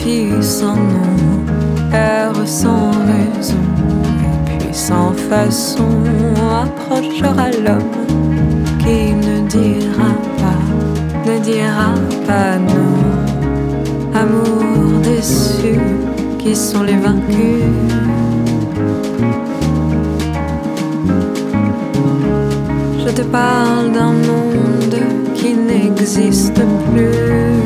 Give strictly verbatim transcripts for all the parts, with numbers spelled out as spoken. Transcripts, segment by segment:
fille sans nom, père sans raison, et puis sans façon approchera l'homme qui ne dira pas, ne dira pas non. Amour déçu, qui sont les vaincus? Je te parle d'un monde qui n'existe plus.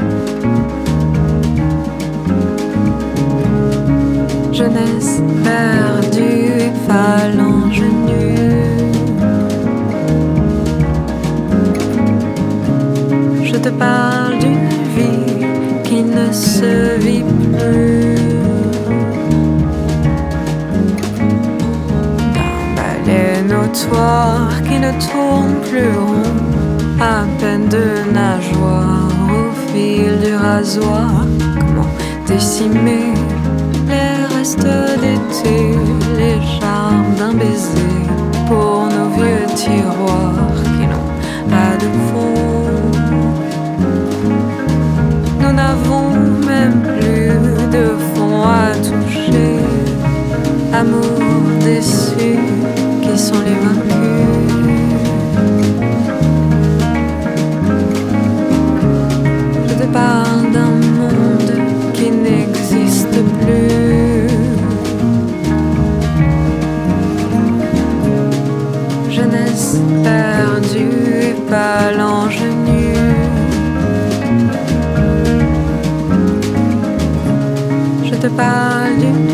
Jeunesse perdue et phalange nue. Je te parle d'une vie qui ne se vit plus. D'un balai notoire qui ne tourne plus rond, à peine de nageoire au fil du rasoir. Comment décimer les restes d'été, les charmes d'un baiser pour nos vieux tiroirs qui n'ont pas de fond. Nous n'avons même plus de fond à toucher. Amour déçu, qui sont les vaincus? Je te parle d'un monde qui n'existe plus. Jeunesse perdue et phalange nue. Je te parle d'une